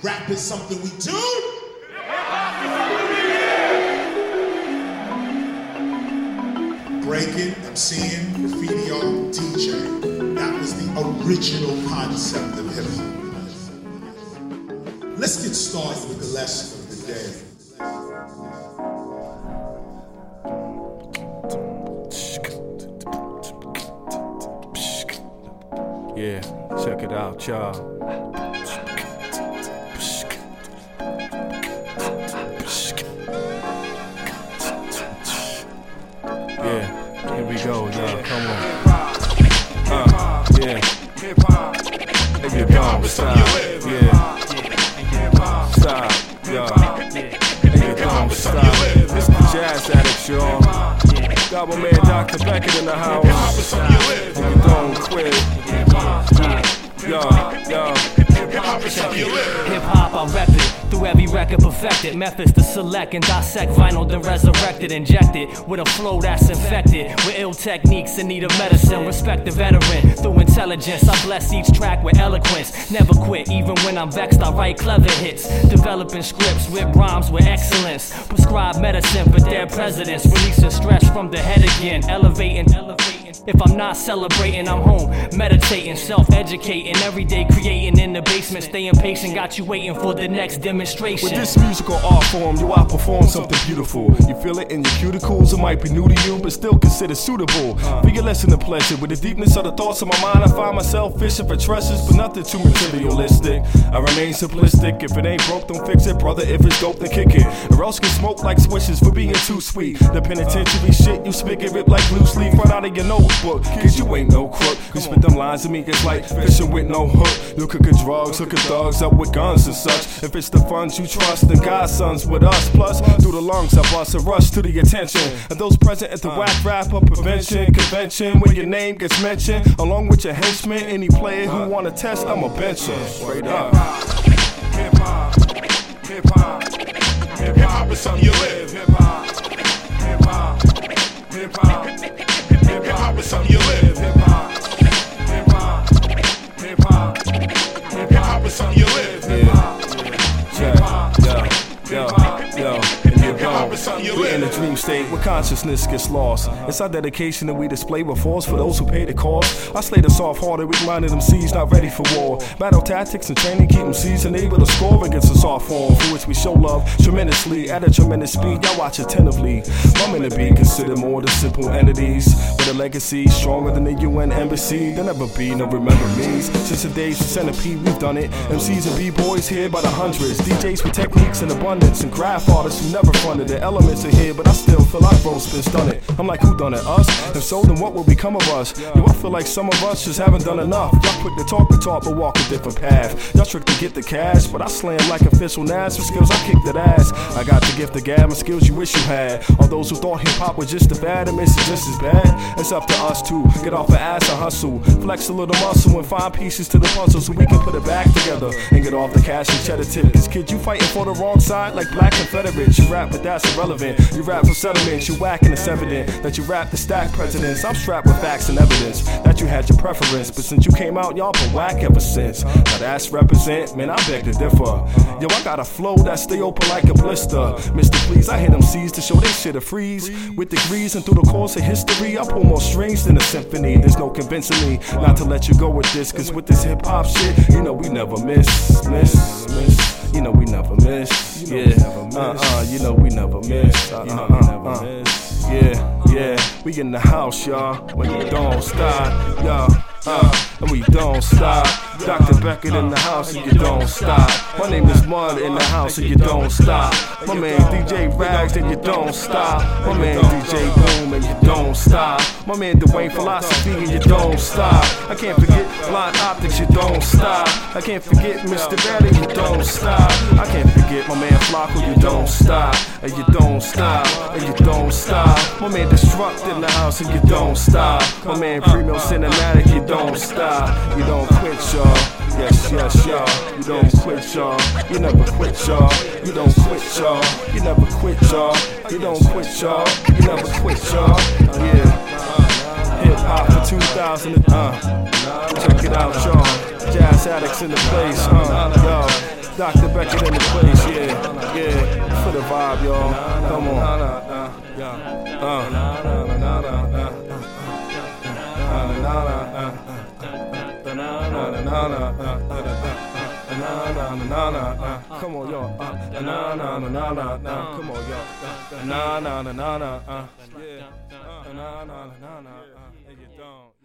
Rap is something we do. Breaking, MCing, graffiti art, DJ. That was the original concept of hip hop. Let's get started with the lesson of the day. Yeah, check it out, y'all. Yeah, here we go, y'all. Come on. Yeah. If you don't stop, yeah. Stop, y'all. If you don't stop. It's the Jazz Addicts, y'all. Got my man Dr. Beckett in the house. If you don't quit, yo. Hip hop, I rep it. Through every record perfected. Methods to select and dissect vinyl, then resurrect it, inject it with a flow that's infected with ill techniques in need of medicine. Respect the veteran through intelligence. I bless each track with eloquence. Never quit, even when I'm vexed. I write clever hits, developing scripts with rhymes with excellence. Prescribe medicine for dead presidents, releasing stress from the head again, elevating. If I'm not celebrating, I'm home, meditating, self-educating, every day creating in the basement, staying patient, got you waiting for the next demonstration. With this musical art form, you outperform something beautiful. You feel it in your cuticles, it might be new to you, but still considered suitable. For your lesson of pleasure, with the deepness of the thoughts of my mind, I find myself fishing for treasures, but nothing too materialistic. I remain simplistic, if it ain't broke, don't fix it, brother, if it's dope, then kick it. Or else get smoked like swishes for being too sweet. The penitentiary shit, you spit it rip like loose leaf right out of your notebook. Cause you ain't no crook. You spit them lines to me, it's like fishing with no hook. You cooking drugs, hooking thugs up with guns and such. If it's the funds you trust, then God's sons with us. Plus, through the lungs, I bust a rush to the attention of those present at the whack rapper prevention convention. When your name gets mentioned, along with your henchmen, any player who wanna test, I'm a bencher. Straight up. Hip hop, hip hop, hip hop is something you live. Hip hop, hip hop, hip hop, hip hop is something you live. Hip hop, hip hop, hip hop, hip hop is something you live. Hip hop, hip hop, hip hop, yo. We're in a dream state where consciousness gets lost. It's our dedication that we display with force for those who pay the cost. I slay the soft-hearted, weak-minded MCs not ready for war. Battle tactics and training keep MCs and able to score against a soft form for which we show love tremendously at a tremendous speed. Y'all watch attentively. I'm in the beat considered more than simple entities with a legacy stronger than the UN embassy. There'll never be no remember me's. Since the days of Centipede, we've done it. MCs and B-boys here by the hundreds. DJs with techniques in abundance and craft artists who never fronted. The elements are here, but I still feel like bro's been stunted. I'm like, who done it? Us? If so, then what will become of us? Yo, I feel like some of us just haven't done enough. Y'all quick to talk the talk, but walk a different path. Y'all trick to get the cash, but I slam like official Nas. For skills, I kick that ass. I got the gift of gab and skills you wish you had. All those who thought hip-hop was just a fad and miss it just as bad. It's up to us to get off the ass and hustle. Flex a little muscle and find pieces to the puzzle so we can put it back together and get off the cash and cheddar tip. Cause kid, you fighting for the wrong side like black Confederates. You rap, but that's irrelevant. You rap for settlements, you whack and it's evident that you rap to stack presidents. I'm strapped with facts and evidence that you had your preference, but since you came out, y'all been whack ever since. Now that's represent, man, I beg to differ. Yo, I got a flow that stay open like a blister. Mr. Please, I hit them C's to show they shit a freeze. With degrees and through the course of history, I pull more strings than a symphony. There's no convincing me not to let you go with this, cause with this hip hop shit, you know we never miss. You know we never miss. Yeah, you know we never miss. Yeah, we in the house, y'all. When you don't stop, y'all. And we don't stop. Dr. Beckett in the house and you don't stop. My name is Mud in the house and you don't stop. My man DJ Rags and you don't stop. My man DJ Boom and you don't stop. My man Dwayne Philosophy and you don't stop. I can't forget Blind Optics, you don't stop. I can't forget Mr. Daddy, you don't stop. I can't forget my man Flocko, you don't stop. And you don't stop. And you don't stop. My man Destruct in the house and you don't stop. My man Primo Cinematic, you don't stop. You don't quit, y'all. Yes, y'all. You don't quit, y'all. You never quit, y'all. You don't quit, y'all. You never quit, y'all. You don't quit, y'all. You never quit, y'all. Yeah. Hip hop for 2000. Check it out, y'all. Jazz Addicts in the place, yo. Dr. Beckett in the place, yeah, yeah. For the vibe, y'all. Come on. Come on, y'all. Come on, y'all. Yeah. And you don't.